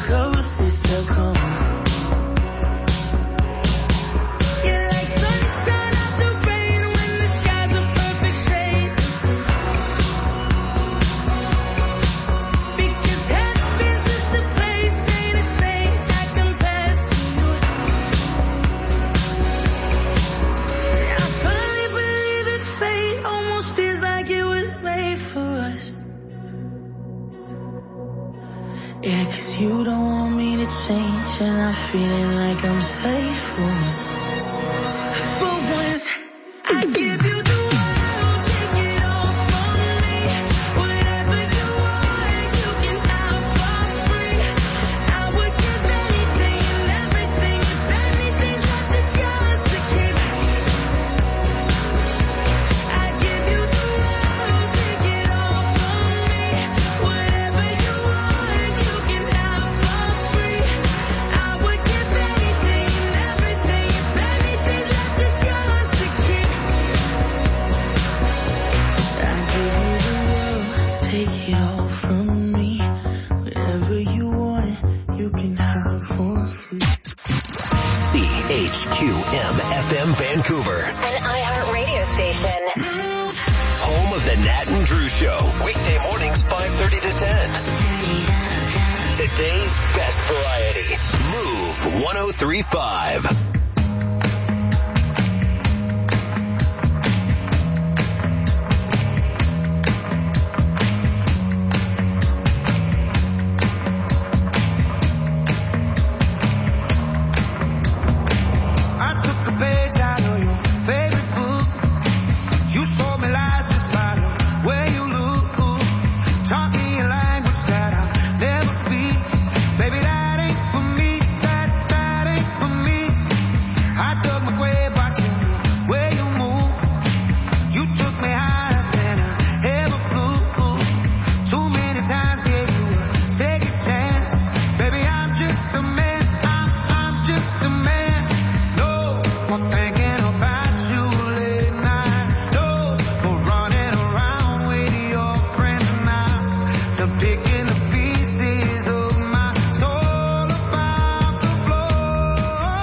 closest to come. Yeah, 'cause you don't want me to change, and I'm feeling like I'm safe for once. For once, I give you the world, take it all from me. Whatever you want, you can have for free. I would give anything and everything, if anything's left, it's yours to keep. I give you the world, take it all from me. Whatever you want, you can have for free. I would give anything and everything, if anything's left, it's yours to keep. I give you the world, take it all from me. Whatever you want, you can have for free. CHQM FM Vancouver. An iHeart radio station. Home of the Nat and Drew Show. Weekday mornings 5:30 to 10. Today's best variety. Move 103.5. I took a page out of your favorite book. You sold me lies just by the way you look. Taught me a language that I'll never speak. Baby, that ain't for me. That ain't for me. I dug my grave watching the way you move. You took me higher than I ever flew. Too many times gave you a second chance. Baby, I'm just a man. I'm just a man. No more thinking about you late night. No more running around with your friends now. They're picking the pieces of my soul about the floor.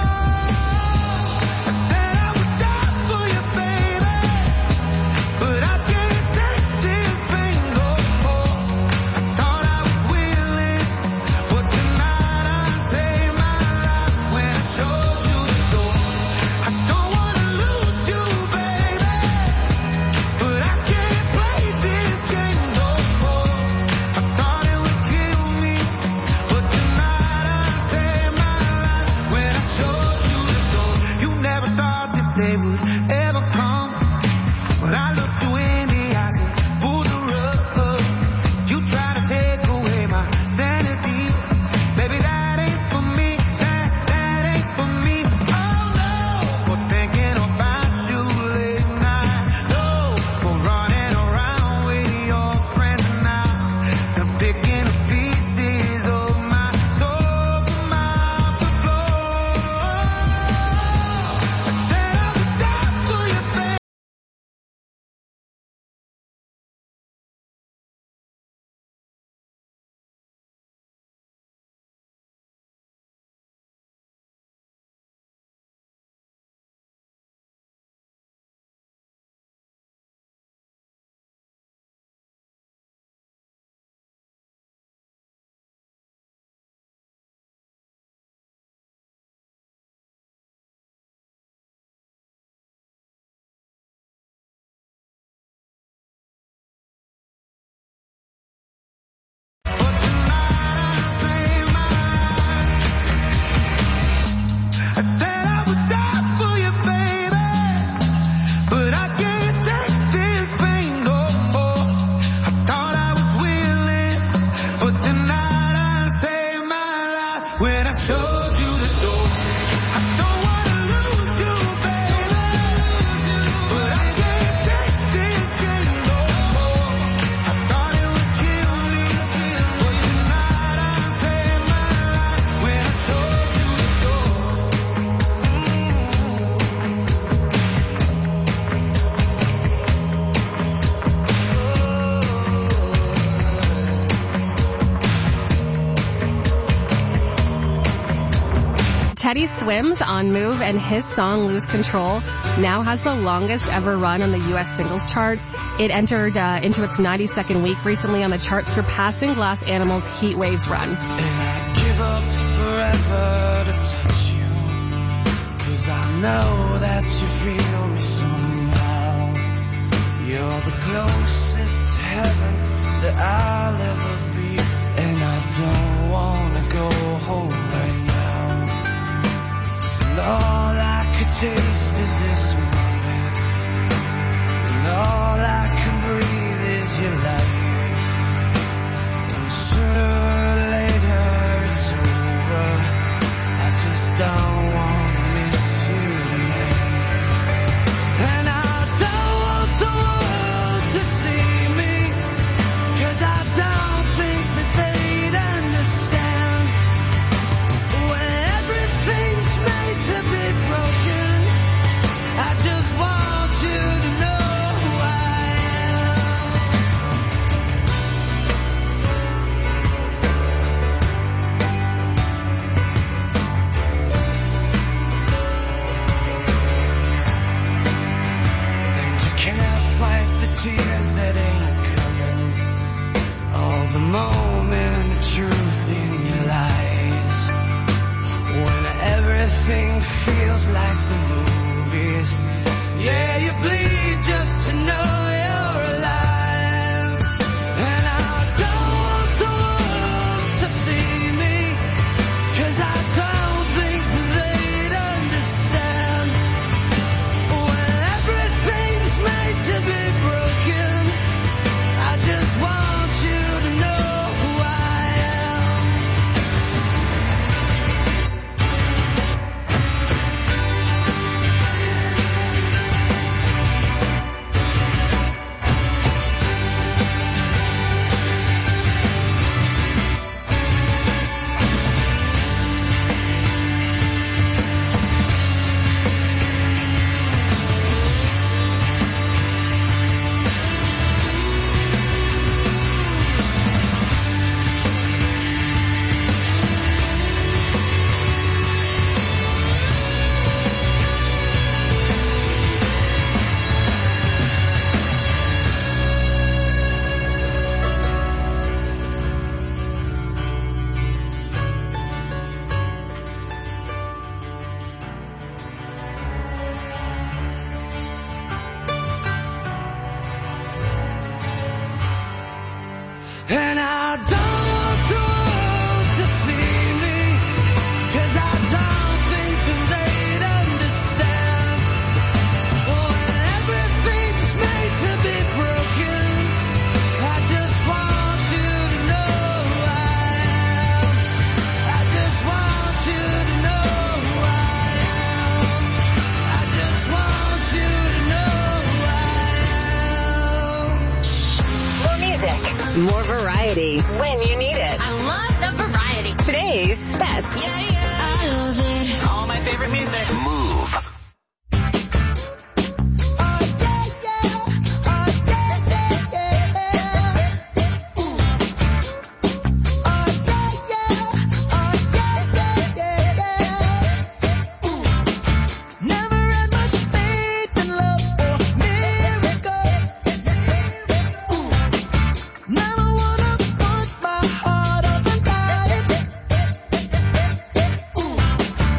I said I would die for you, baby, but I can't take this pain no more. I thought I was willing, but tonight I saved my life when I showed you the door. I don't wanna lose you, baby, but I can't play this game no more. I thought it would kill me, but tonight I saved my life when I showed you the door. You never thought this day would ever come, but I looked you in the eyes and pulled the rug. You try to take away my sanity. Baby, that ain't for me. That ain't for me. Oh no, more thinking about you late night. No more running around with your friends now. They're picking the pieces of my soul from out the floor. I said I would die for you, baby. But tonight I saved my life. I said I would die for you, baby, but I can't take this pain no more. I thought I was willing, but tonight I saved my life when I showed you the door. I don't wanna lose you, baby, but I can't take this game no more. I thought it would kill me, but tonight I saved my life when I showed you the door. Teddy Swims on Move, and his song Lose Control now has the longest ever run on the U.S. singles chart. It entered into its 92nd week recently on the chart, surpassing Glass Animals' Heat Waves run. And I'd give up forever to touch you, 'cause I know that you feel me somehow. You're the closest to heaven that I'll ever be, and I don't wanna go home right now. And all I could taste is this moment, and all I can breathe is your light. And sooner or later it's over, I just don't wanna miss you tonight. And I don't want the world to see me, 'cause I don't think that they'd understand. When everything's made to be broken, I just want you to know who I am. And you can't fight the tears that ain't coming, all the moment of truth in your lies. When everything feels like the movies, yeah, you bleed just to know you're alive. And I don't want the world to see me, 'cause I don't think they'd understand. When everything's made to be broken, I just want you to know who I am. And I don't want the world to see me, 'cause I don't think that they'd understand. When everything's made to be broken, I just want you to know who I am. I just want you to know who I am. I just want you to know who I am. More music. More variety. When you need it. I love the variety. Today's best. Yeah, yeah. I love it. All my favorite music. Move. Never had much faith in love or miracles. Never wanna put my heart up and die.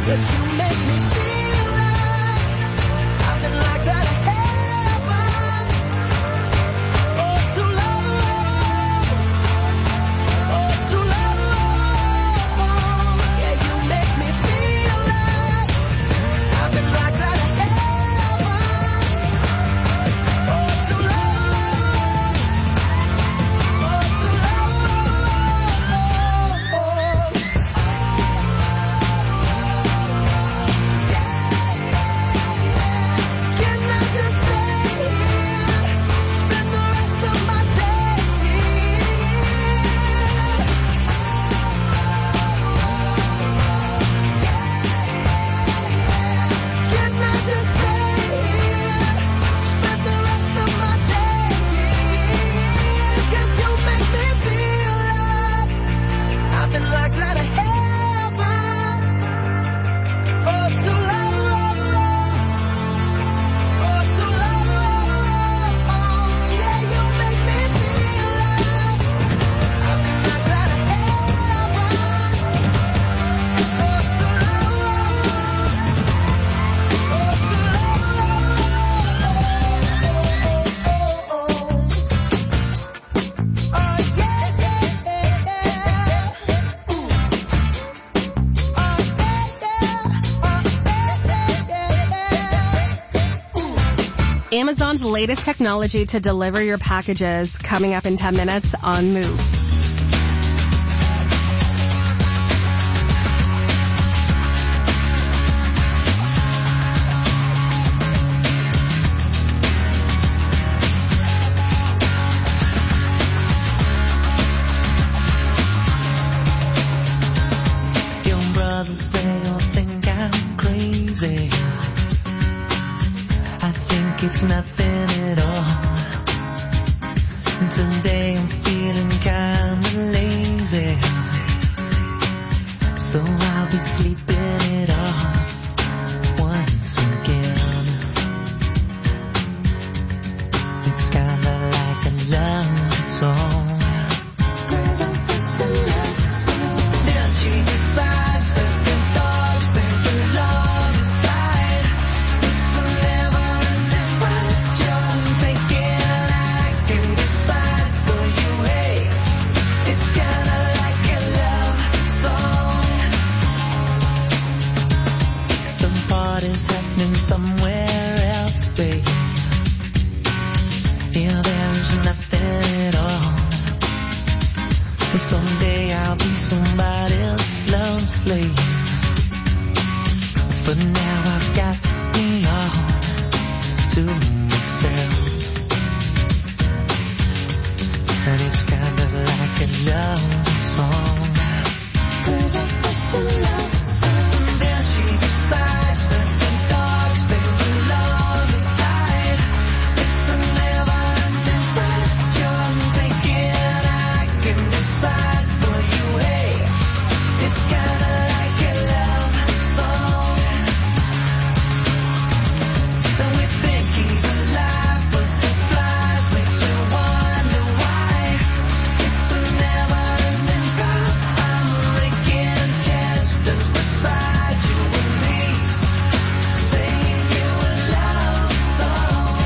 Amazon's latest technology to deliver your packages, coming up in 10 minutes on Move. Your brothers, they all think I'm crazy. I think it's nothing at all. Today I'm feeling kinda lazy, so I'll be sleeping it off once again. It's kinda like a love song. Then she decides that the dogs think the love is died. It's a never-ending fight. You're taking I can decide for you, hey. It's kinda like a love song. The party's happening somewhere else, babe. Yeah, there's nothing at all. Someday I'll be somebody's love slave. For now I've got me all to myself. And it's kinda like a love song. Then she decides that the dogs think the love is died. It's a never-ending fight. You're taking I can decide for you, hey. It's kinda like a love song. And we think he's alive, but the flies make me wonder why. It's a never-ending fight. I'm making gestures beside you and me, saying you a love song.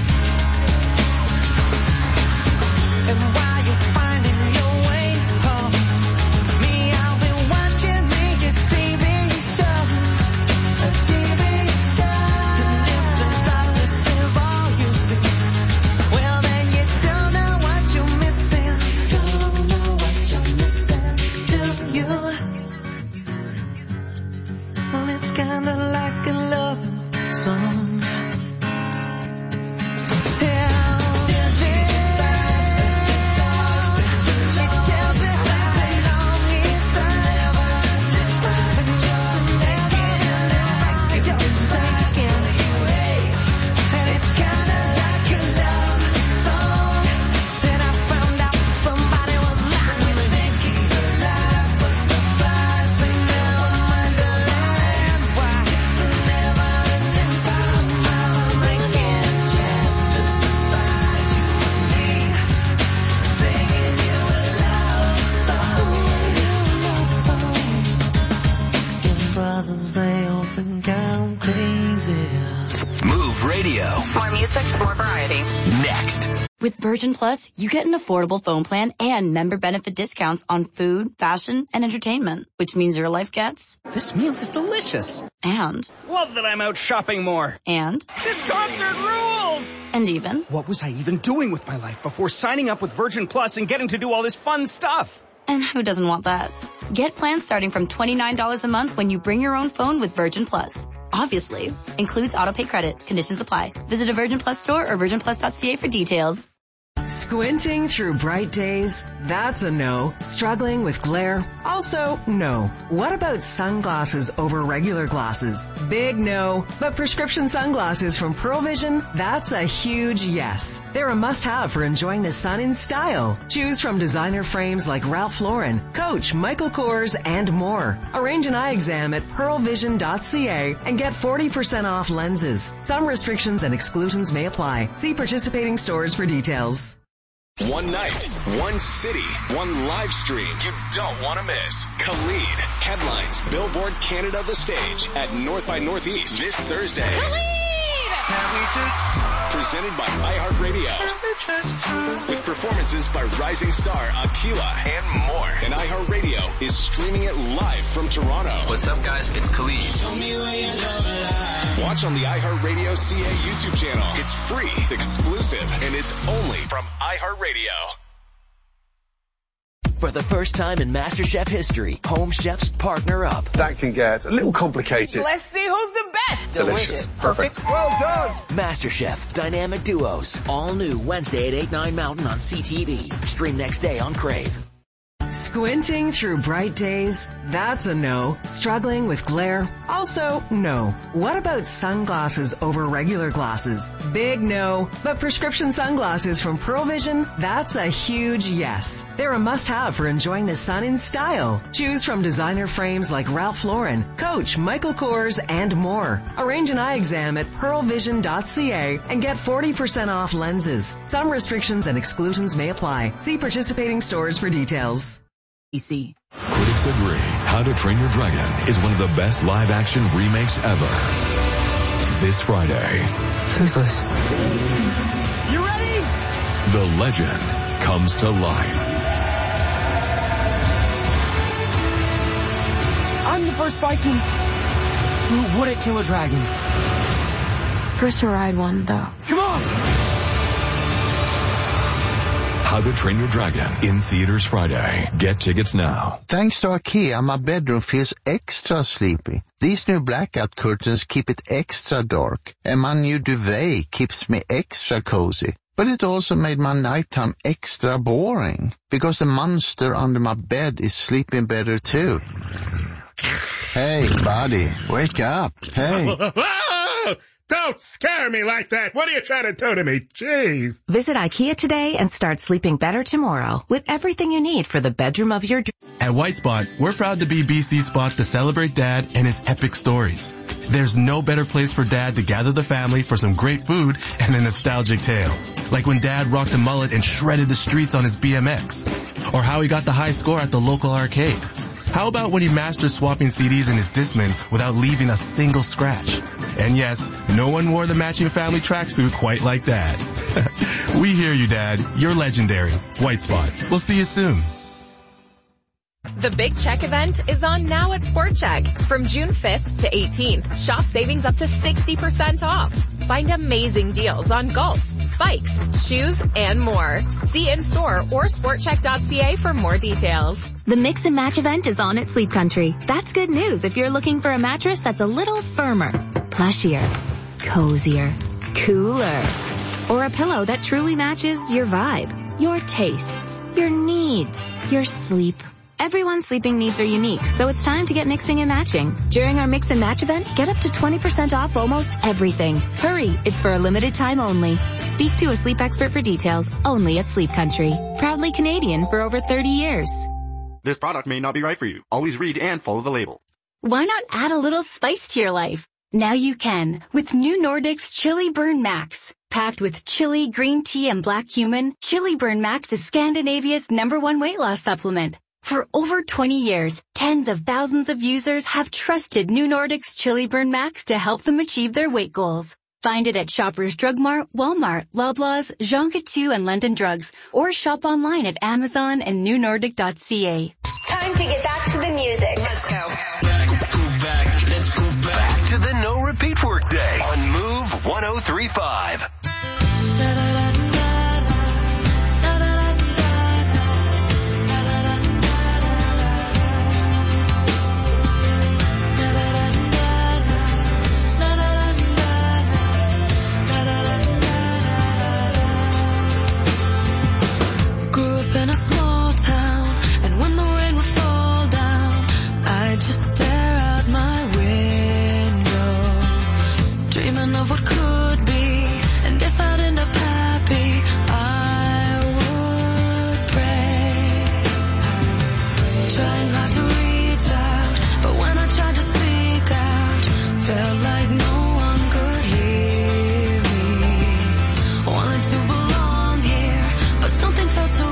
And while you're finding your way home, me, I'll be watching me a TV show. A TV show. And if the darkness is all you see, well then you don't know what you're missing. Don't know what you're missing, do you? Well, it's kinda like a love song. Never others, they all think I'm crazy. Move Radio. More music, more variety. Next. With Virgin Plus, you get an affordable phone plan and member benefit discounts on food, fashion, and entertainment, which means your life gets... This meal is delicious. And... Love that I'm out shopping more. And... This concert rules! And even... What was I even doing with my life before signing up with Virgin Plus and getting to do all this fun stuff? And who doesn't want that? Get plans starting from $29 a month when you bring your own phone with Virgin Plus. Obviously. Includes auto-pay credit. Conditions apply. Visit a Virgin Plus store or virginplus.ca for details. Squinting through bright days? That's a no. Struggling with glare? Also, no. What about sunglasses over regular glasses? Big no. But prescription sunglasses from Pearl Vision? That's a huge yes. They're a must-have for enjoying the sun in style. Choose from designer frames like Ralph Lauren, Coach, Michael Kors, and more. Arrange an eye exam at pearlvision.ca and get 40% off lenses. Some restrictions and exclusions may apply. See participating stores for details. One night, one city, one live stream you don't want to miss. Khalid headlines Billboard Canada The Stage at North by Northeast this Thursday. Presented by iHeartRadio. With performances by rising star Aquila and more. And iHeartRadio is streaming it live from Toronto. What's up, guys? It's Khalid. Watch on the iHeartRadio CA YouTube channel. It's free, exclusive, and it's only from iHeartRadio. For the first time in MasterChef history, home chefs partner up. That can get a little complicated. Let's see who's the best. Delicious. Perfect. Well done. MasterChef Dynamic Duos. All new Wednesday at 8, 9 Mountain on CTV. Stream next day on Crave. Squinting through bright days? That's a no. Struggling with glare? Also, no. What about sunglasses over regular glasses? Big no. But prescription sunglasses from Pearl Vision? That's a huge yes. They're a must-have for enjoying the sun in style. Choose from designer frames like Ralph Lauren, Coach, Michael Kors, and more. Arrange an eye exam at pearlvision.ca and get 40% off lenses. Some restrictions and exclusions may apply. See participating stores for details. Critics agree How to Train Your Dragon is one of the best live-action remakes ever. This Friday. Toothless. You ready? The legend comes to life. I'm the first Viking who wouldn't kill a dragon. First to ride one, though. Come on! How to Train Your Dragon in theaters Friday. Get tickets now. Thanks to IKEA, my bedroom feels extra sleepy. These new blackout curtains keep it extra dark, and my new duvet keeps me extra cozy. But it also made my nighttime extra boring, because the monster under my bed is sleeping better too. Hey, buddy, wake up. Hey. Don't scare me like that. What are you trying to do to me? Jeez. Visit IKEA today and start sleeping better tomorrow with everything you need for the bedroom of your dreams. At White Spot, we're proud to be BC's spot to celebrate Dad and his epic stories. There's no better place for Dad to gather the family for some great food and a nostalgic tale. Like when Dad rocked a mullet and shredded the streets on his BMX. Or how he got the high score at the local arcade. How about when he mastered swapping CDs in his Discman without leaving a single scratch? And yes, no one wore the matching family tracksuit quite like Dad. We hear you, Dad. You're legendary. White Spot. We'll see you soon. The Big Check event is on now at Sport Check. From June 5th to 18th, shop savings up to 60% off. Find amazing deals on golf, bikes, shoes, and more. See in-store or sportcheck.ca for more details. The Mix and Match event is on at Sleep Country. That's good news if you're looking for a mattress that's a little firmer, plushier, cozier, cooler, or a pillow that truly matches your vibe, your tastes, your needs, your sleep. Everyone's sleeping needs are unique, so it's time to get mixing and matching. During our Mix and Match event, get up to 20% off almost everything. Hurry, it's for a limited time only. Speak to a sleep expert for details, only at Sleep Country. Proudly Canadian for over 30 years. This product may not be right for you. Always read and follow the label. Why not add a little spice to your life? Now you can with new Nordics Chili Burn Max. Packed with chili, green tea, and black cumin, Chili Burn Max is Scandinavia's #1 weight loss supplement. For over 20 years, tens of thousands of users have trusted New Nordic's Chili Burn Max to help them achieve their weight goals. Find it at Shoppers Drug Mart, Walmart, Loblaws, Jean Coutu, and London Drugs, or shop online at Amazon and newnordic.ca. Time to get back to the music. Let's go. Let's go back to the no repeat work day on Move 103.5. In a small town, and when the rain would fall down, I'd just stare out my window, dreaming of what could be. And if I'd end up happy, I would pray, trying hard to reach out, but when I tried to speak out, felt like no one could hear me. Wanted to belong here, but something felt so wrong.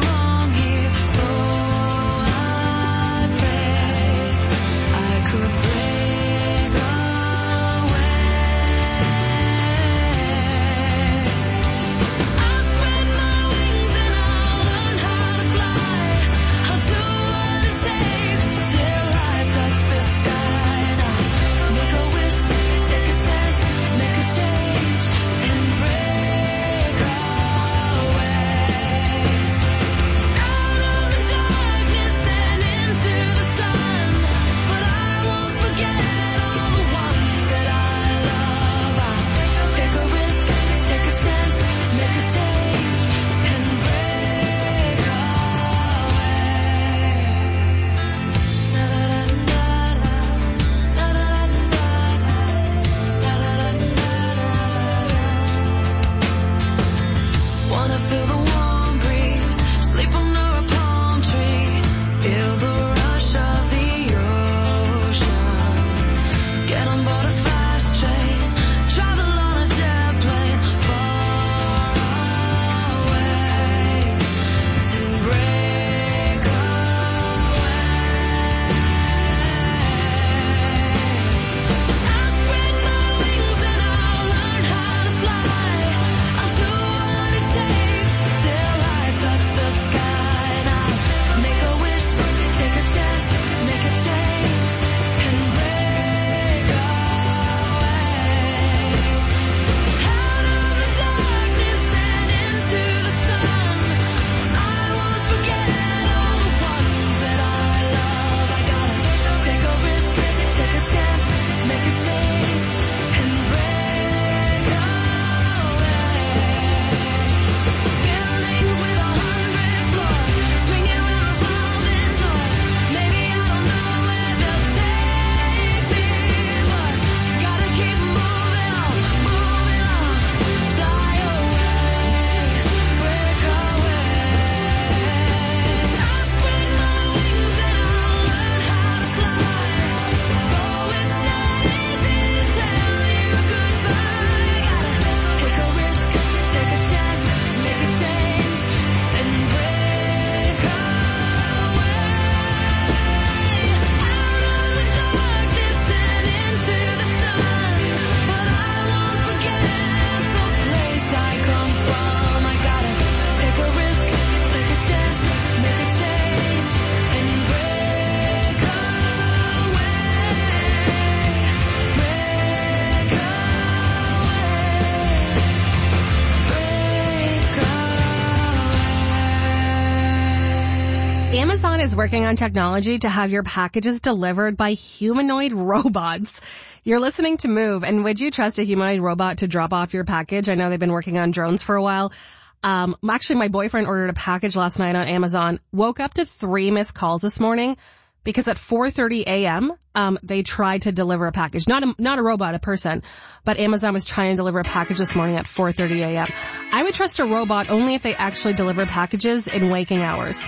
Amazon is working on technology to have your packages delivered by humanoid robots. You're listening to Move, and would you trust a humanoid robot to drop off your package? I know they've been working on drones for a while. Actually, my boyfriend ordered a package last night on Amazon, woke up to 3 missed calls this morning because at 4:30 a.m., they tried to deliver a package. Not a robot, a person, but Amazon was trying to deliver a package this morning at 4:30 a.m. I would trust a robot only if they actually deliver packages in waking hours.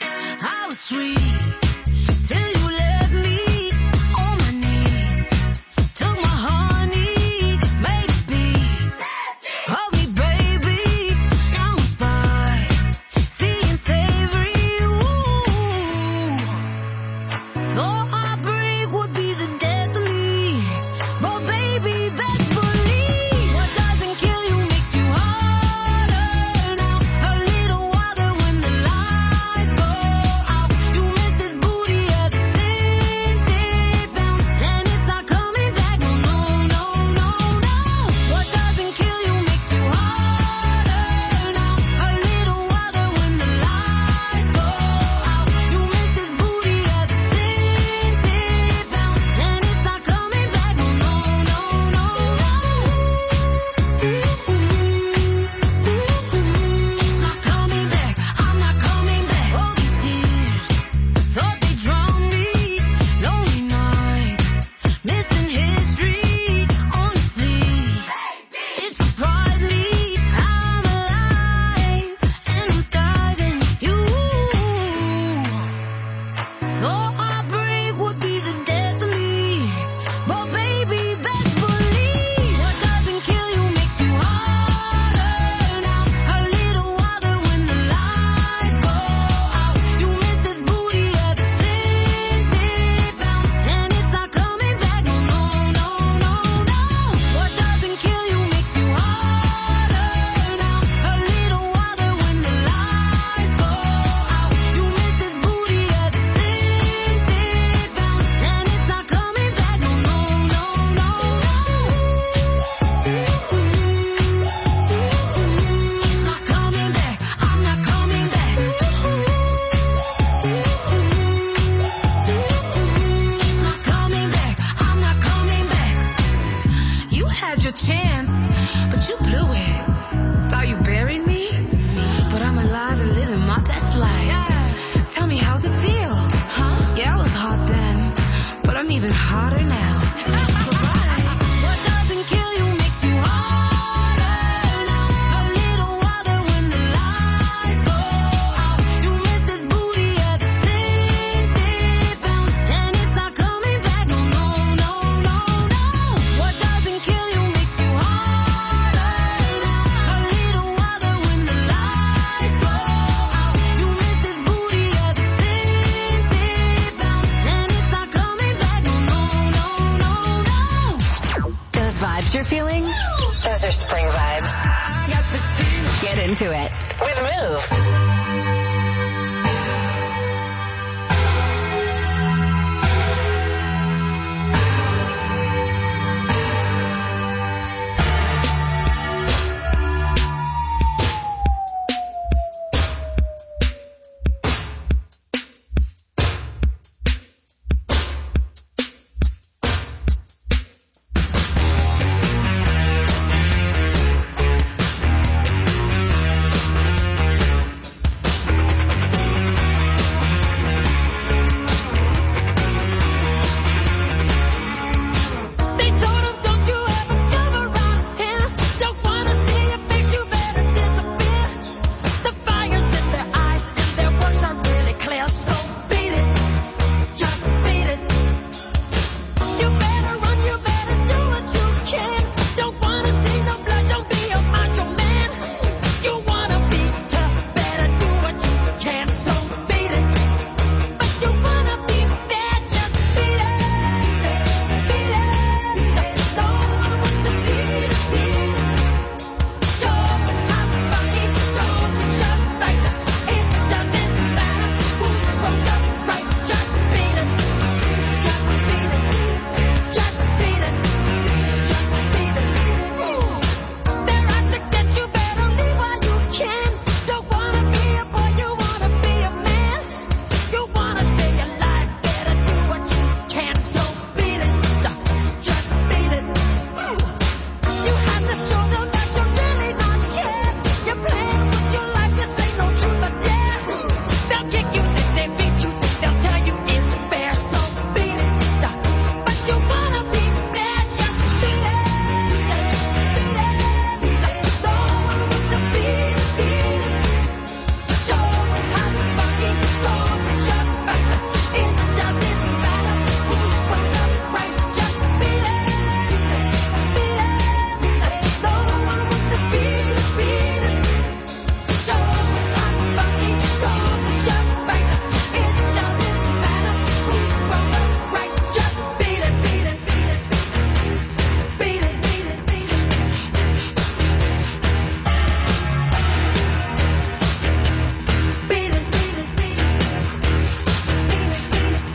I was sweet till you left me on my knees. Took my honey, made it beat. Hug me, baby, I'm fine. See and savory, ooh. it harder now. What doesn't kill you makes you harder now. A little water when the lights go out. You miss this booty at the 60 pounds, and it's not coming back. No, no, no, no, no. What doesn't kill you makes you harder now. A little water when the lights go out. You miss this booty at the 60 pounds, and it's not coming back. No, no, no, no, no. Those vibes you're feeling? Those are spring vibes. I got this feeling. Get into it with Move. They told him, don't you ever come around here. Don't wanna see your face, you better disappear. The fire's in their eyes and their words are really clear. So beat it, just beat it. You better run, you better do what you can. Don't wanna see no blood, don't be a macho man. You wanna be tough, better do what you can. So beat it, but you wanna be bad, just beat it. Beat it, no one wants to beat it, beat it. Show how funky, throw the shot right. It doesn't matter who's wrong or right, just beat it. Just beat it, just beat it, just beat it. They're out to get you, better leave while you can. Don't wanna be a boy, you wanna be a man. You wanna stay alive, better do what you can. So beat it, just beat it. You have to show them that you're really not scared. You're playing with your life, this ain't no truth or dare. They'll kick you, think they beat you, think they'll tell you it's fair. So beat it, but you wanna be bad, just beat it. Beat it, no one wants to beat it, beat it. Show how funky, throw the shot right. It doesn't matter who's wrong or right, just beat it. Beat it, no one wants to beat it, beat it. Show how funky, throw the shot right. It doesn't matter who's wrong or right, just beat it, beat it, beat it. Beat it, beat it, beat it. Beat it, beat it, beat it. Beat it, beat it.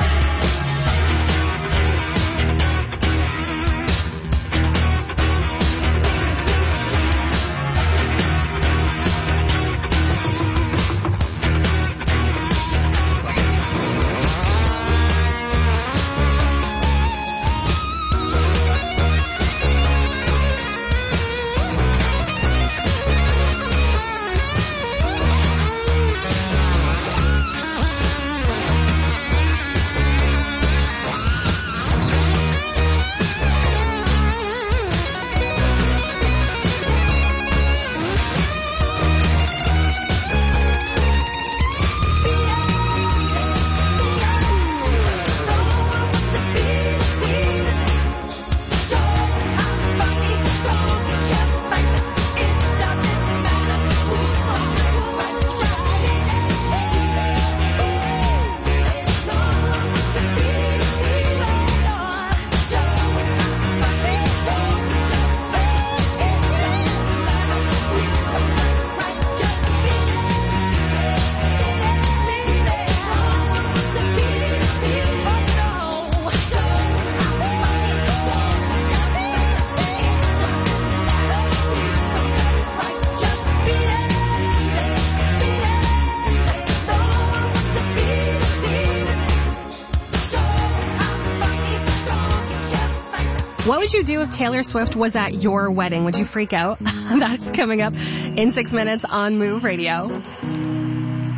What would you do if Taylor Swift was at your wedding? Would you freak out? That's coming up in 6 minutes on Move Radio.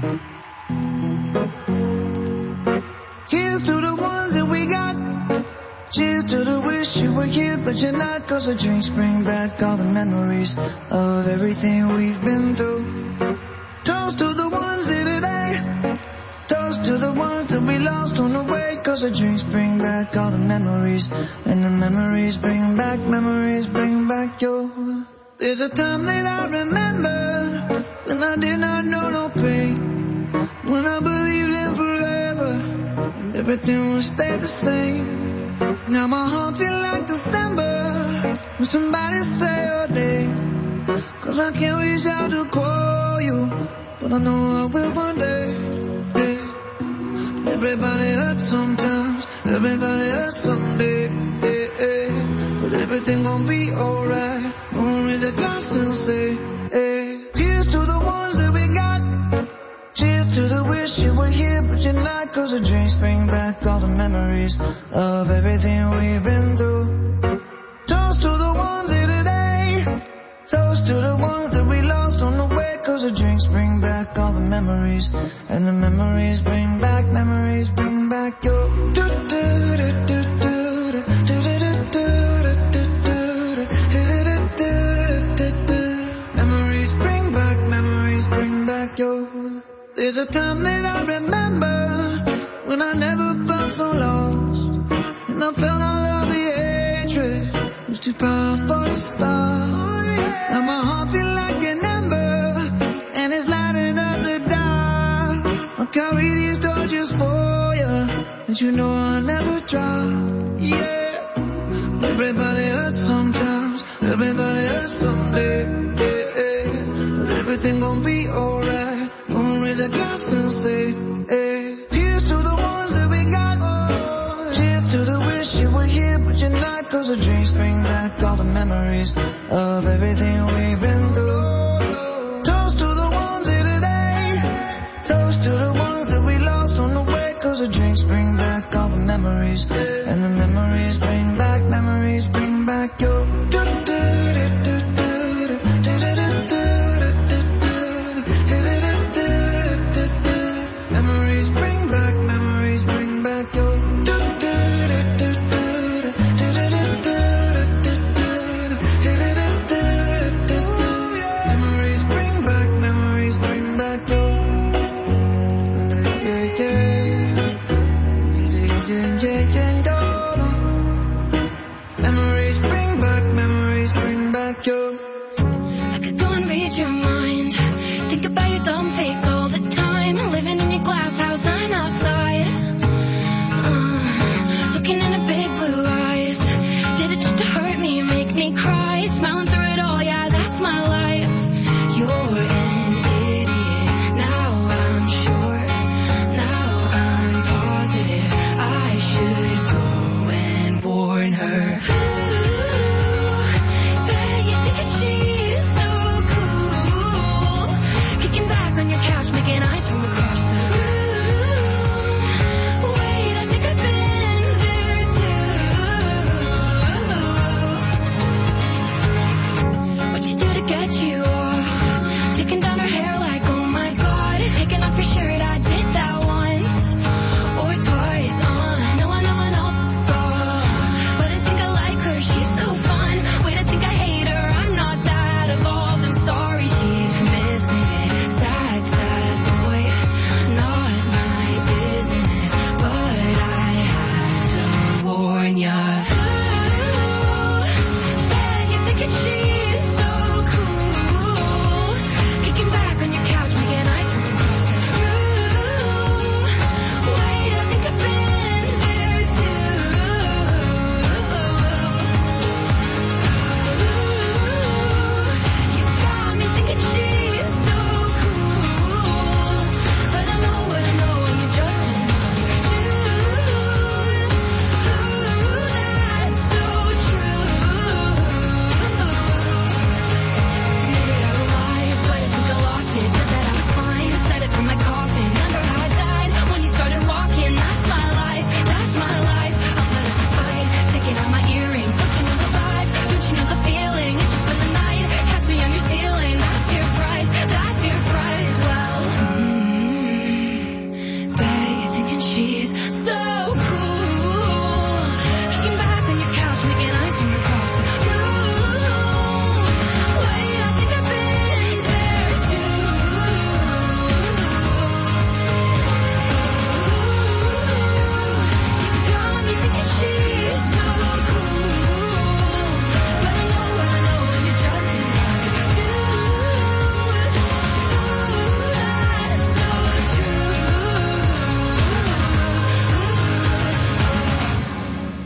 Here's to the ones that we got. but you're not, 'cause the drinks bring back all the memories of everything we've been through. Toast to the ones here today. Toast to the ones that we lost on the way, 'cause the drinks bring back all the memories, and the memories bring back your. There's a time that I remember when I did not know no pain, when I believed in forever and everything would stay the same. Now my heart feels like December when somebody say your name, 'cause I can't reach out to call you, but I know I will one day. Yeah. Everybody hurts sometimes, everybody hurts someday. Yeah, yeah. But everything gon' be alright. Gonna raise a glass and say, hey. Here's to the ones that we got. Cheers to the wish you were here, but you're not, 'cause the drinks bring back all the memories of everything we've been through. Toast to the ones here today. Toast to the ones that we lost on the way, 'cause the drinks bring back all the memories, and the memories bring back your. There's a time that I remember when I never felt so lost, and I felt all of the hatred was too powerful to stop. Now my heart feels like an ember, and it's lighting up the dark. I'll carry these torches for you, and you know I'll never drop. Yeah, everybody hurts sometimes, everybody hurts someday. Yeah, yeah. But everything gon' be alright. Gonna raise a glass and say, hey. Here's to the ones that we got. Cheers to the wish you were here, but you're not, 'cause the drinks bring back all the memories of everything we've been through. Toast to the ones here today. Toast to the ones that we lost on the way, 'cause the drinks bring back all the memories, and the memories bring back your. Memories bring back memories.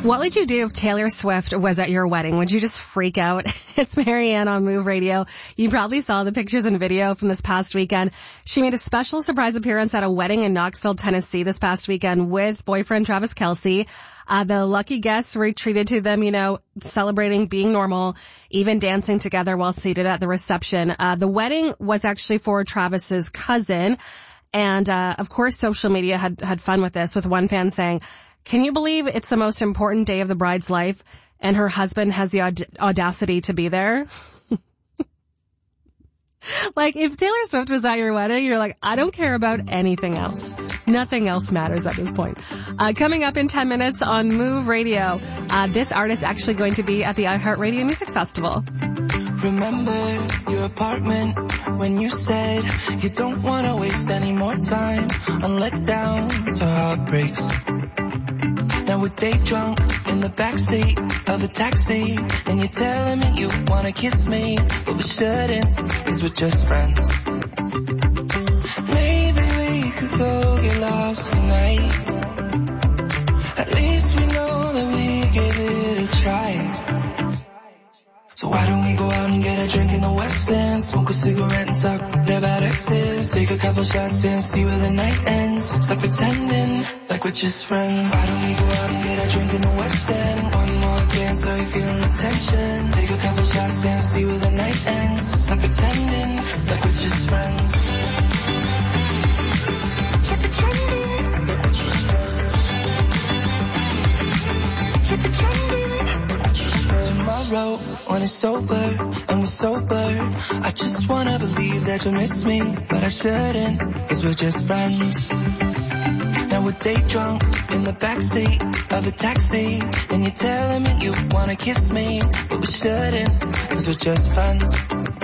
What would you do if Taylor Swift was at your wedding? Would you just freak out? It's Marianne on Move Radio. You probably saw the pictures and video from this past weekend. She made a special surprise appearance at a wedding in Knoxville, Tennessee this past weekend with boyfriend Travis Kelce. The lucky guests were treated to them, celebrating being normal, even dancing together while seated at the reception. The wedding was actually for Travis's cousin. And, of course, social media had fun with this, with one fan saying, "Can you believe it's the most important day of the bride's life and her husband has the audacity to be there?" Like, if Taylor Swift was at your wedding, you're like, I don't care about anything else. Nothing else matters at this point. Coming up in 10 minutes on Move Radio, this artist actually going to be at the iHeartRadio Music Festival. Remember your apartment when you said you don't want to waste any more time on letdowns or heartbreaks. Now we're day drunk in the backseat of a taxi, and you're telling me you want to kiss me, but we shouldn't, cause we're just friends. Maybe we could go get lost tonight. At least we know that we gave it a try. So why don't we go out and get a drink in the West End, smoke a cigarette and talk about exes, take a couple shots and see where the night ends. Stop pretending like we're just friends. Why don't we go out and get a drink in the West End, one more dance, are you feeling the tension? Take a couple shots and see where the night ends. Stop pretending like we're just friends. Stop pretending like we're just friends. Stop pretending. Tomorrow, when it's over and we're sober, I just wanna believe that you'll miss me, but I shouldn't, cause we're just friends. Now we're day drunk in the backseat of a taxi, and you're telling me you wanna kiss me, but we shouldn't, cause we're just friends.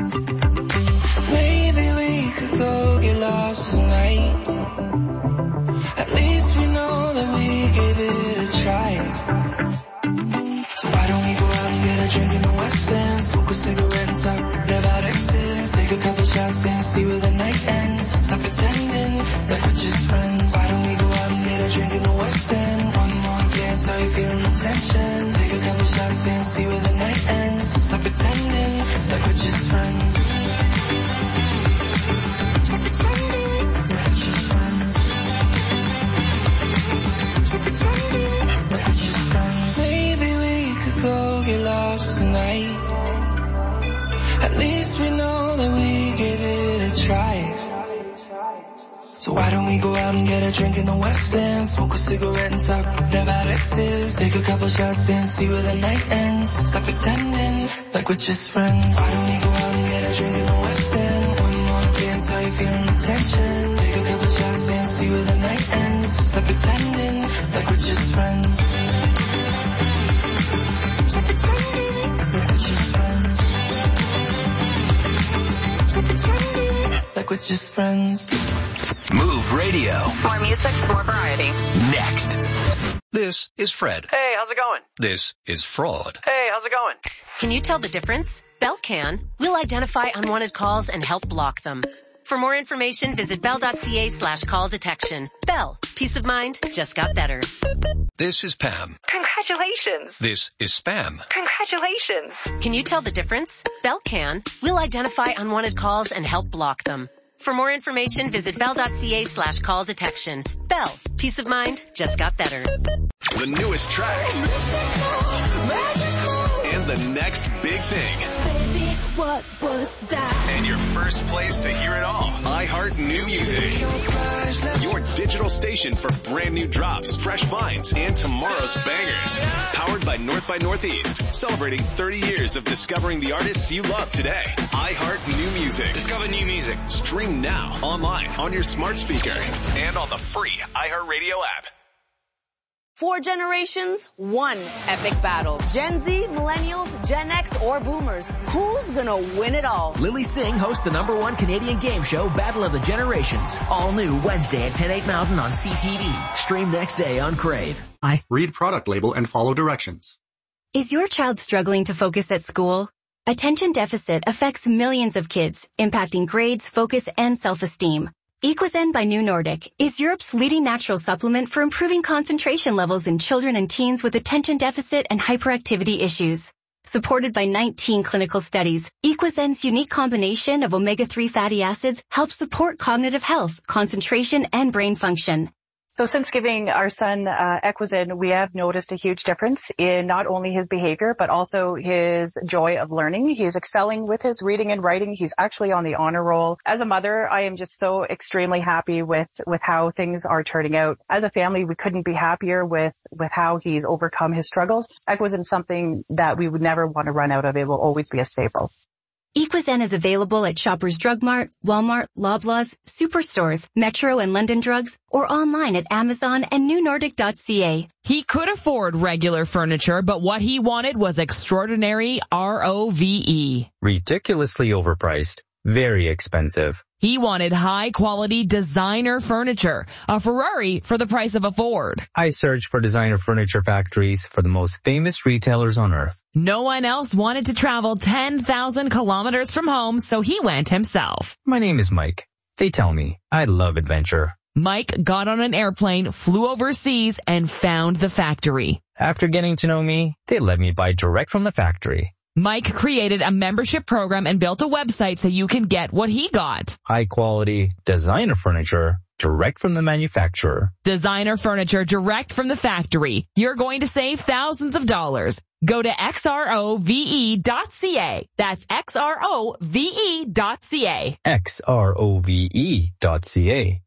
Maybe we could go get lost tonight. At least we know that we gave it a try. So why don't we go out and get a drink in the West End, smoke a cigarette and talk about exes, take a couple shots and see where the night ends. Stop pretending like we're just friends. Why don't we go out and get a drink in the West End, one more dance, are you feeling the tension? Take a couple shots and see where the night ends. Stop pretending like we're just friends. Stop pretending like we're just friends. Stop pretending like we're just friends. Maybe we could go get lost tonight. At least we know that we gave it a try. So why don't we go out and get a drink in the West End, smoke a cigarette and talk about exes, take a couple shots and see where the night ends. Stop pretending like we're just friends. Why don't we go out and get a drink in the West End, one more dance, are you feeling the tension? Take a couple shots and see where the night ends. Stop pretending like we're just friends. Stop pretending like we're just friends. Stop pretending like we're just friends. Move Radio. More music, more variety. Next. This is Fred. Hey, how's it going? This is Fraud. Hey, how's it going? Can you tell the difference? Bell can. We'll identify unwanted calls and help block them. For more information, visit bell.ca/call detection. Bell. Peace of mind just got better. This is Pam. Congratulations. This is Spam. Congratulations. Can you tell the difference? Bell can. We'll identify unwanted calls and help block them. For more information, visit bell.ca/call detection. Bell. Peace of mind just got better. The newest tracks. And the next big thing. Baby, what was that? And your first place to hear it all. iHeart New Music. Your digital station for brand new drops, fresh finds, and tomorrow's bangers. Powered by North by Northeast. Celebrating 30 years of discovering the artists you love today. iHeart New Music. Discover new music. Stream now, online, on your smart speaker, and on the free iHeartRadio app. 4 generations, 1 epic battle. Gen Z, millennials, Gen X, or boomers. Who's gonna win it all? Lily Singh hosts the #1 Canadian game show, Battle of the Generations. All new Wednesday at 10, 8 Mountain on CTV. Stream next day on Crave. Read product label and follow directions. Is your child struggling to focus at school? Attention deficit affects millions of kids, impacting grades, focus, and self-esteem. Equizen by New Nordic is Europe's leading natural supplement for improving concentration levels in children and teens with attention deficit and hyperactivity issues. Supported by 19 clinical studies, Equizen's unique combination of omega-3 fatty acids helps support cognitive health, concentration, and brain function. So since giving our son Equizen, we have noticed a huge difference in not only his behavior, but also his joy of learning. He is excelling with his reading and writing. He's actually on the honor roll. As a mother, I am just so extremely happy with how things are turning out. As a family, we couldn't be happier with how he's overcome his struggles. Equizen is something that we would never want to run out of. It will always be a staple. Equizen is available at Shoppers Drug Mart, Walmart, Loblaws, Superstores, Metro and London Drugs, or online at Amazon and newnordic.ca. He could afford regular furniture, but what he wanted was extraordinary ROVE. Ridiculously overpriced. Very expensive. He wanted high-quality designer furniture, a Ferrari for the price of a Ford. I searched for designer furniture factories for the most famous retailers on earth. No one else wanted to travel 10,000 kilometers from home, so he went himself. My name is Mike. They tell me I love adventure. Mike got on an airplane, flew overseas, and found the factory. After getting to know me, they let me buy direct from the factory. Mike created a membership program and built a website so you can get what he got. High quality designer furniture direct from the manufacturer. Designer furniture direct from the factory. You're going to save thousands of dollars. Go to xrove.ca. That's xrove.ca. xrove.ca.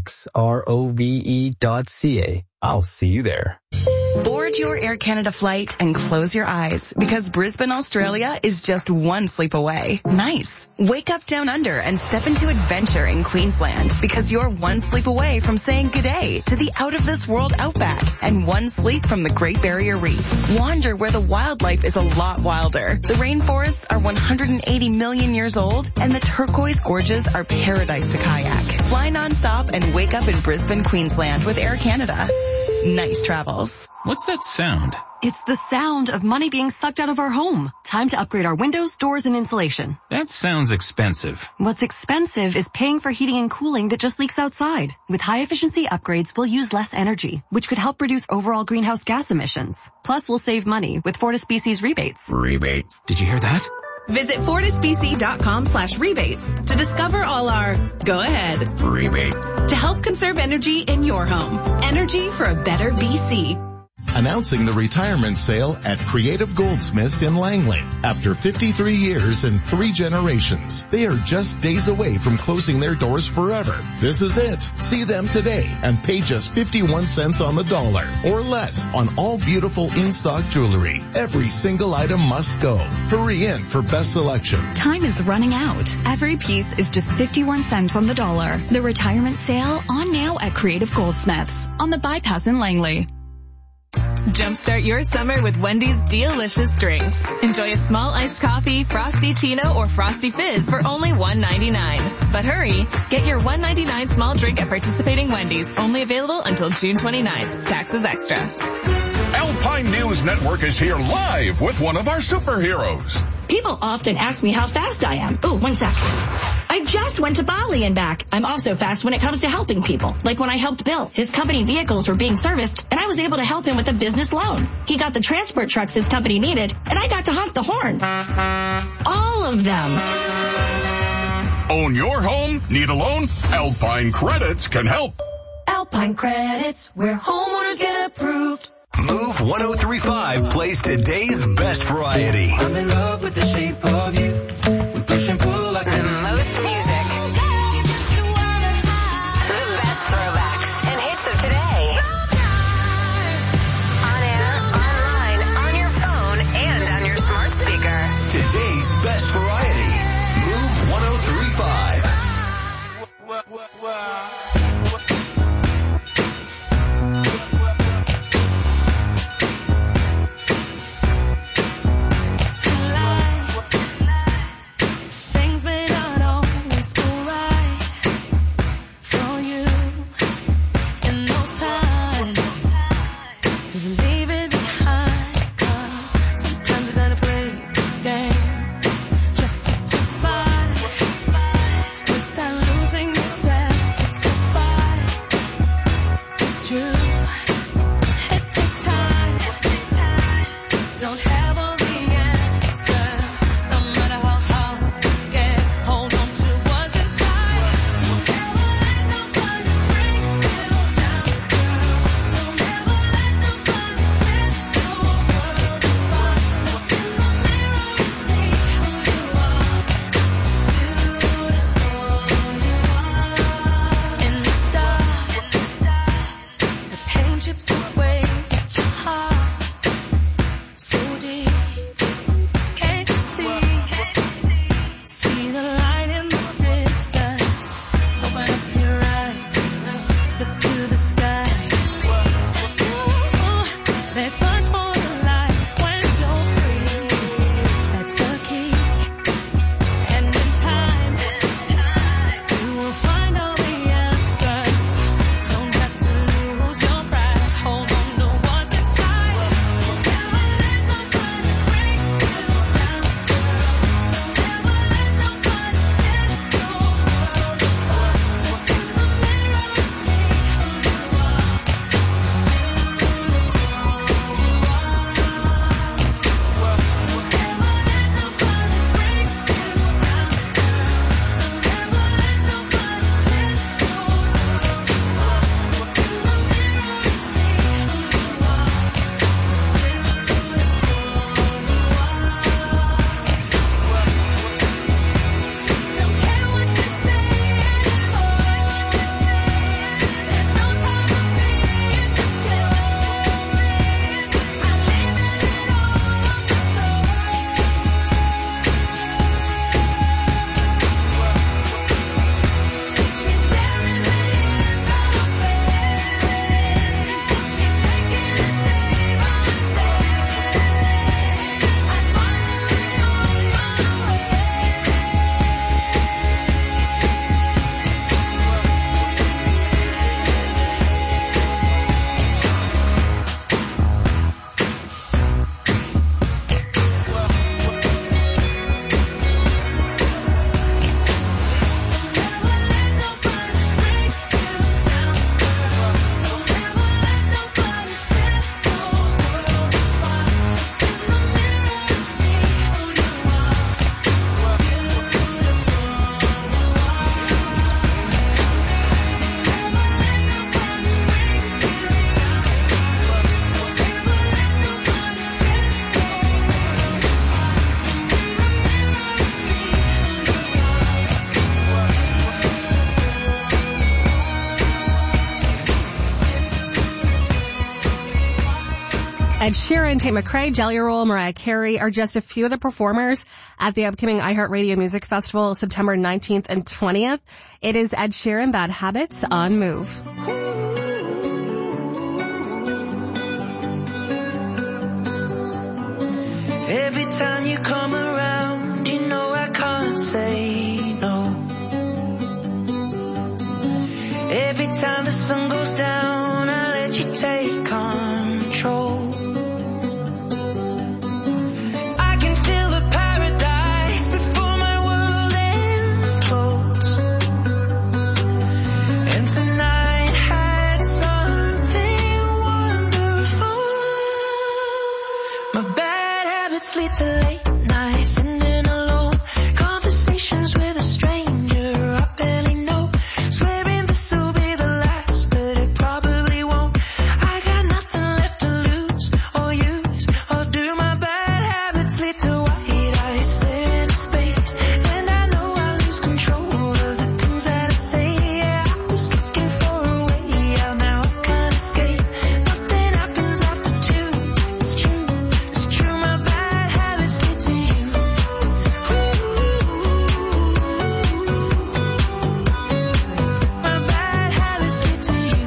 xrove.ca. I'll see you there. Board your Air Canada flight and close your eyes because Brisbane, Australia is just one sleep away. Nice. Wake up down under and step into adventure in Queensland because you're one sleep away from saying g'day to the out-of-this-world outback and one sleep from the Great Barrier Reef. Wander where the wildlife is a lot wilder. The rainforests are 180 million years old and the turquoise gorges are paradise to kayak. Fly nonstop and wake up in Brisbane, Queensland with Air Canada. Nice travels. What's that sound? It's the sound of money being sucked out of our home. Time to upgrade our windows, doors, and insulation. That sounds expensive. What's expensive is paying for heating and cooling that just leaks outside. With high-efficiency upgrades, we'll use less energy, which could help reduce overall greenhouse gas emissions. Plus, we'll save money with FortisBC's rebates. Rebates? Did you hear that? Visit FortisBC.com/rebates to discover all our go-ahead rebates to help conserve energy in your home. Energy for a better BC. Announcing the retirement sale at Creative Goldsmiths in Langley. After 53 years and 3 generations, they are just days away from closing their doors forever. This is it. See them today and pay just 51 cents on the dollar or less on all beautiful in-stock jewelry. Every single item must go. Hurry in for best selection. Time is running out. Every piece is just 51 cents on the dollar. The retirement sale on now at Creative Goldsmiths on the Bypass in Langley. Jumpstart your summer with Wendy's delicious drinks. Enjoy a small iced coffee, frosty chino, or frosty fizz for only $1.99. But hurry, get your $1.99 small drink at participating Wendy's. Only available until June 29th. Taxes extra. Alpine News Network is here live with one of our superheroes. People often ask me how fast I am. Oh, 1 sec. I just went to Bali and back. I'm also fast when it comes to helping people. Like when I helped Bill. His company vehicles were being serviced, and I was able to help him with a business loan. He got the transport trucks his company needed, and I got to honk the horn. All of them. Own your home? Need a loan? Alpine Credits can help. Alpine Credits, where homeowners get approved. Move 1035 plays today's best variety. I'm in love with the shape of you. We push and pull like the most music. The best throwbacks and hits of today. On air, online, on your phone, and on your smart speaker. Today's best variety. Move 1035. don't have all the answers. No matter how hard it gets, hold on to what's inside. Don't ever let nobody bring you down, girl. Don't ever let nobody tear your world apart. Look in the mirror and see who you are. In the dark, the pain chips away at your heart. So deep, can't you see the light in the distance? Open up your eyes, look to the sky. Ooh, there's much more to life when you're free. That's the key. And in time, you will find all the answers. Don't have to lose your pride. Hold on to what's inside. Don't ever let nobody bring you down, girl. Don't ever let nobody tear your world apart. Look in the mirror and see who you are. Don't ever let nobody bring you down, girl. Don't ever let nobody tear your world apart. Look in the mirror and see who you are. Don't care what they say anymore. There's no time to be insecure. I'm leaving it all on the floor. She's staring me in the face. She's taking it day by day. I'm finally on my way. Ed Sheeran, Tate McRae, Jelly Roll, Mariah Carey are just a few of the performers at the upcoming iHeartRadio Music Festival, September 19th and 20th. It is Ed Sheeran, Bad Habits on Move. Every time you come around, you know I can't say no. Every time the sun goes down, I let you take control. I can feel the paradise before my world implodes. And tonight had something wonderful. My bad habits lead to late nights, sitting alone, conversations with a stranger I barely know, swearing this will be the last, but it probably won't. I got nothing left to lose or use or do. My bad habits lead to white eyes staring into space, and I know I lose control of the things that I say. Yeah, I was looking for a way out, now I can't escape. Nothing happens after two. It's true, it's true. My bad habits lead to you. My bad habits lead to you.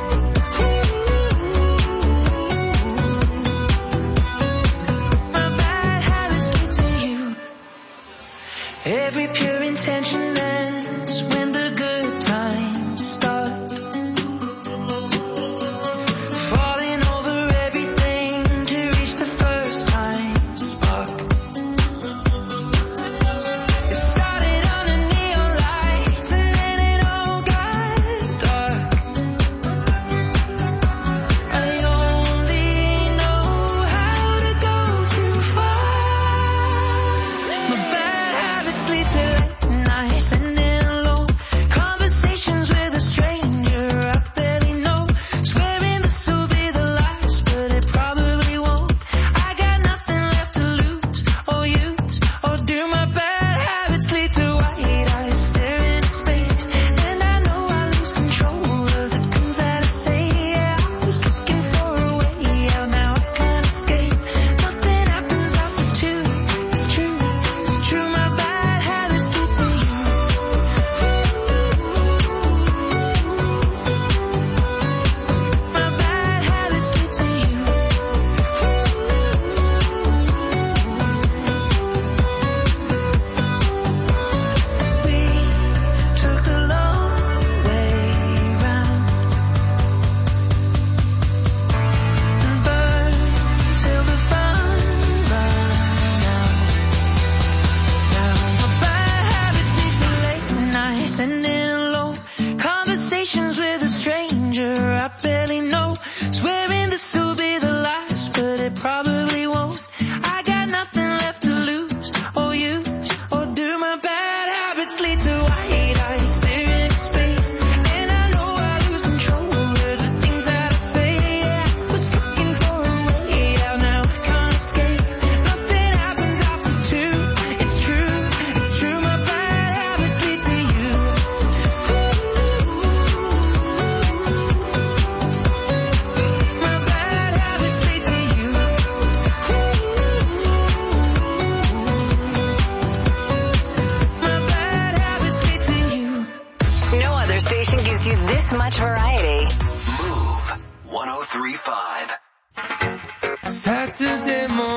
My bad habits lead to you. Every pure intention ends when the good times start. Falling over everything to reach the first time spark. It started under neon lights and then it all got dark. I only know how to go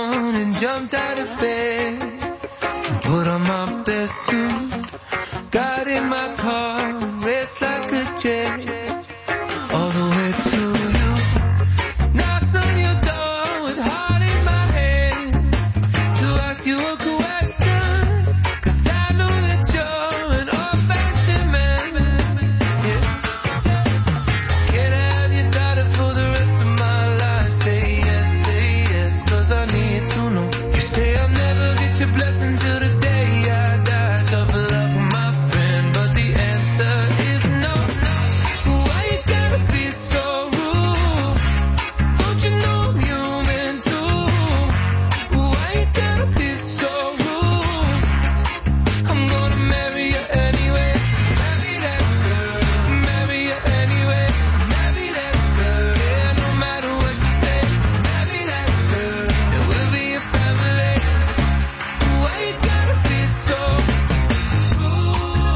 morning, jumped out of bed, put on my best suit, got in my car, and raced like a jet, all the way to you. Knocked on your door with heart in my hand to ask you a question, 'cause I know that you're an old-fashioned man. Yeah. Can I have your daughter for the rest of my life? Say yes, 'cause I need to know. You say I'll never get your blessing till the day I die. Tough luck, my friend, but the answer is no. Why you gotta be so rude? Don't you know I'm human too? Why you gotta be so rude? I'm gonna marry you anyway. Marry that girl. Marry you anyway. Marry that girl. Yeah, no matter what you say. Marry that girl. And we'll be a family. Why you gotta be so rude?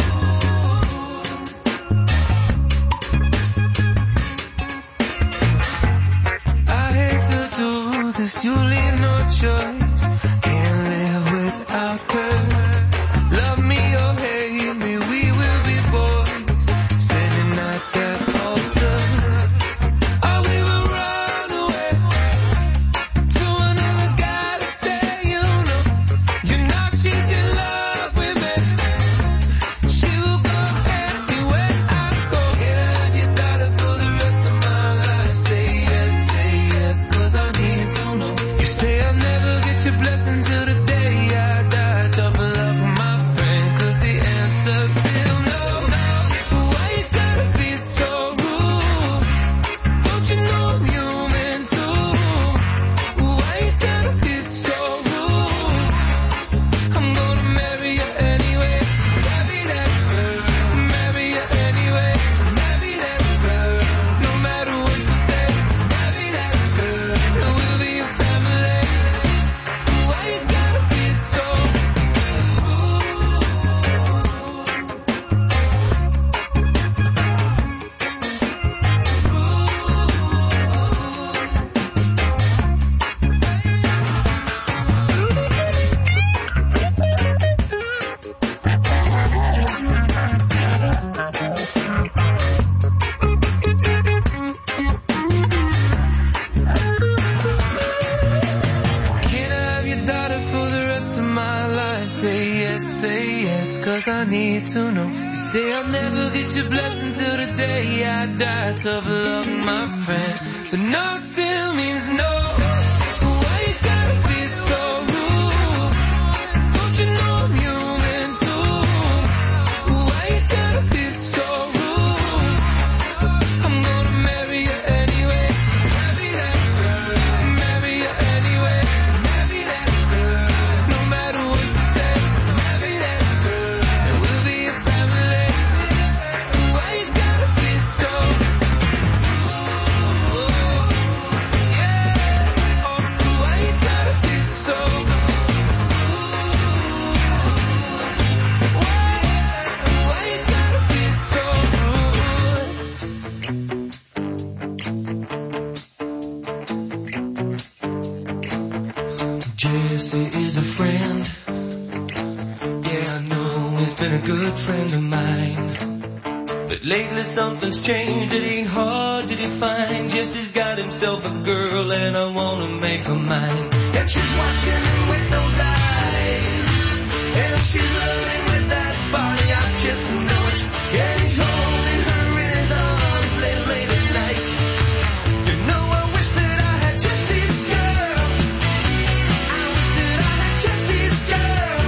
I hate to do this, you leave no choice. Can't live without her. Love me or hate me, we will be boys, standing at that altar. Or we will run away to another guy that say you know she's in love with me. She will go anywhere I go. Can I have your daughter for the rest of my life? Say yes, 'cause I need to know. You say I'll never get your blessing till the day I die. Double up, my friend, 'cause the answer's still no. Why you gotta be so rude? Don't you know I'm human too? Why you gotta be so rude? I'm gonna marry you anyway. Marry that girl. Marry you anyway. Marry that girl. No matter what you say. Marry that girl. And we'll be a family. Why you gotta be so Can I have your daughter for the rest of my life? Say yes, 'cause I need to know. You say I'll never get your blessing till the day I die. Tough luck, my friend, but no still means no. Why you gotta be so rude? Don't you know I'm human too? Why you gotta be so rude? I'm gonna marry you anyway. Marry that girl. Marry you anyway. Marry that girl. No matter what you say. Marry that girl. And we'll be a family. Why you gotta be so why you gotta be so why you gotta be so Jesse is a friend. Yeah, I know he's been a good friend of mine. But lately something's changed. It ain't hard to define. Jesse's got himself a girl and I wanna make her mine. And she's watching him with those eyes. And she's loving with that body. I just know it. And he's holding her in his arms late at night. You know, I wish that I had Jesse's girl. I wish that I had Jesse's girl.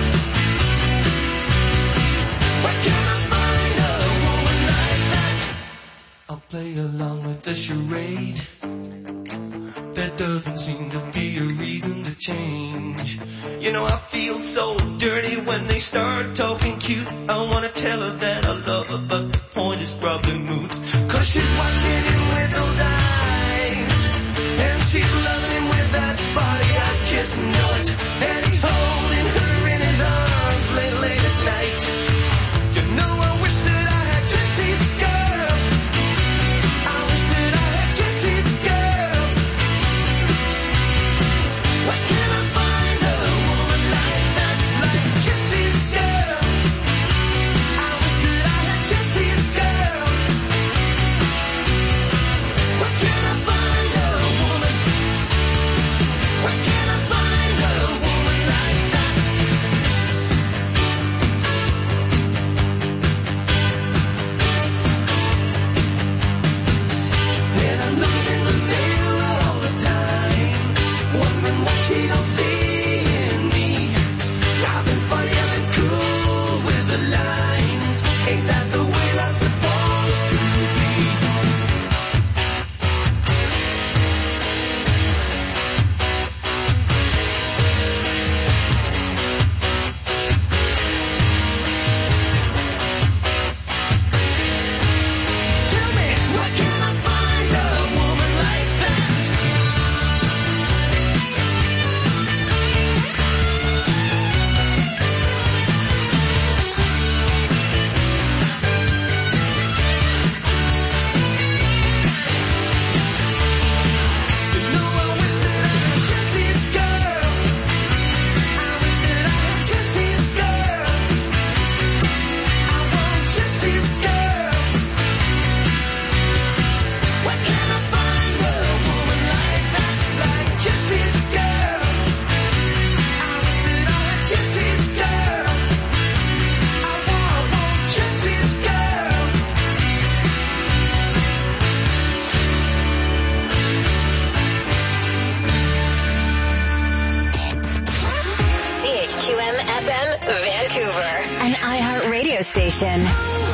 Where can I find a woman like that? I'll play along with the charade. There doesn't seem to be a reason to change. You know, I feel so dirty when they start talking cute. I wanna tell her that I love her, but the point is probably moot. 'Cause she's watching him with those eyes. And she's loving him with that body. I just know it. And he's holding her in his arms late at night. You know, I wish that I had Jesse's girl. I wish that I had Jesse's girl. Where can I they don't see in me. I've been funny, I've been cool with the lines. Ain't that the way love's supposed to be? Tell me, where can I find a woman like that? You know, I wish that I had Jesse's girl. I wish that I had Jesse's girl. I want Jesse's girl. Where can I find a woman like that? Like Jesse's girl. I wish that I had Jesse's girl. I want Jesse's girl. CHQM FM Vancouver, an iHeart radio station.